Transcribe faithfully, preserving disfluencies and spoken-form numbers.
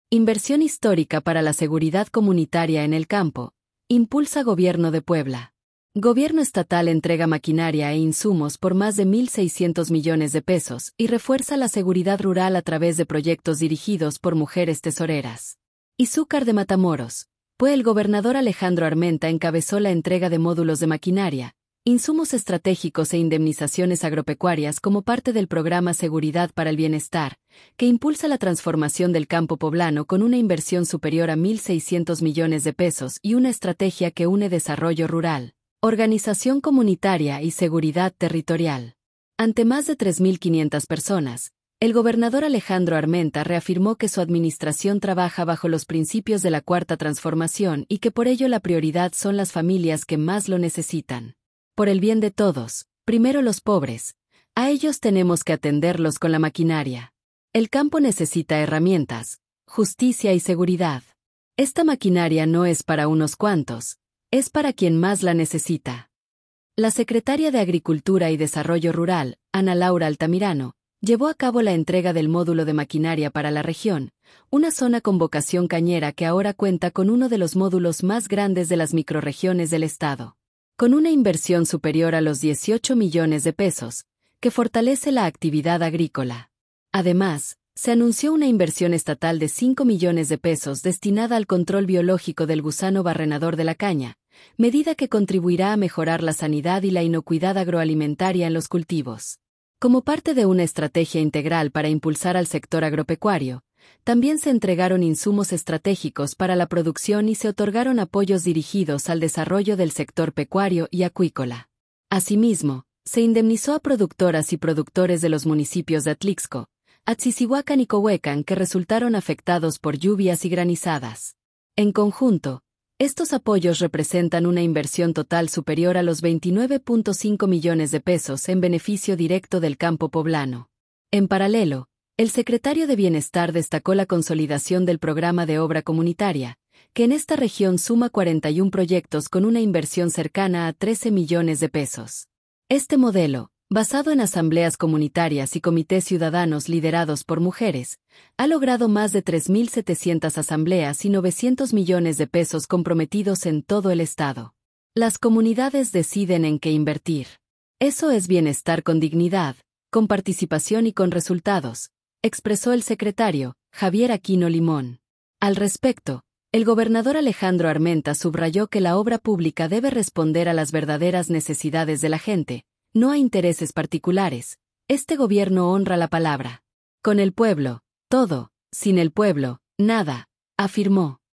Inversión histórica para la seguridad comunitaria en el campo. Impulsa Gobierno de Puebla. Gobierno estatal entrega maquinaria e insumos por más de mil seiscientos millones de pesos y refuerza la seguridad rural a través de proyectos dirigidos por mujeres tesoreras. Izúcar de Matamoros. Pues el gobernador Alejandro Armenta encabezó la entrega de módulos de maquinaria, insumos estratégicos e indemnizaciones agropecuarias como parte del programa Seguridad para el Bienestar, que impulsa la transformación del campo poblano con una inversión superior a mil seiscientos millones de pesos y una estrategia que une desarrollo rural, organización comunitaria y seguridad territorial. Ante más de tres mil quinientas personas, el gobernador Alejandro Armenta reafirmó que su administración trabaja bajo los principios de la Cuarta Transformación y que por ello la prioridad son las familias que más lo necesitan. Por el bien de todos, primero los pobres, a ellos tenemos que atenderlos con la maquinaria. El campo necesita herramientas, justicia y seguridad. Esta maquinaria no es para unos cuantos, es para quien más la necesita. La secretaria de Agricultura y Desarrollo Rural, Ana Laura Altamirano, llevó a cabo la entrega del módulo de maquinaria para la región, una zona con vocación cañera que ahora cuenta con uno de los módulos más grandes de las microrregiones del estado. Con una inversión superior a los dieciocho millones de pesos, que fortalece la actividad agrícola. Además, se anunció una inversión estatal de cinco millones de pesos destinada al control biológico del gusano barrenador de la caña, medida que contribuirá a mejorar la sanidad y la inocuidad agroalimentaria en los cultivos. Como parte de una estrategia integral para impulsar al sector agropecuario, también se entregaron insumos estratégicos para la producción y se otorgaron apoyos dirigidos al desarrollo del sector pecuario y acuícola. Asimismo, se indemnizó a productoras y productores de los municipios de Atlixco, Atzicihuacán y Cohuecan que resultaron afectados por lluvias y granizadas. En conjunto, estos apoyos representan una inversión total superior a los veintinueve punto cinco millones de pesos en beneficio directo del campo poblano. En paralelo, el secretario de Bienestar destacó la consolidación del programa de obra comunitaria, que en esta región suma cuarenta y un proyectos con una inversión cercana a trece millones de pesos. Este modelo, basado en asambleas comunitarias y comités ciudadanos liderados por mujeres, ha logrado más de tres mil setecientas asambleas y novecientos millones de pesos comprometidos en todo el estado. Las comunidades deciden en qué invertir. Eso es bienestar con dignidad, con participación y con resultados, expresó el secretario, Javier Aquino Limón. Al respecto, el gobernador Alejandro Armenta subrayó que la obra pública debe responder a las verdaderas necesidades de la gente, no a intereses particulares. Este gobierno honra la palabra. Con el pueblo, todo, sin el pueblo, nada, afirmó.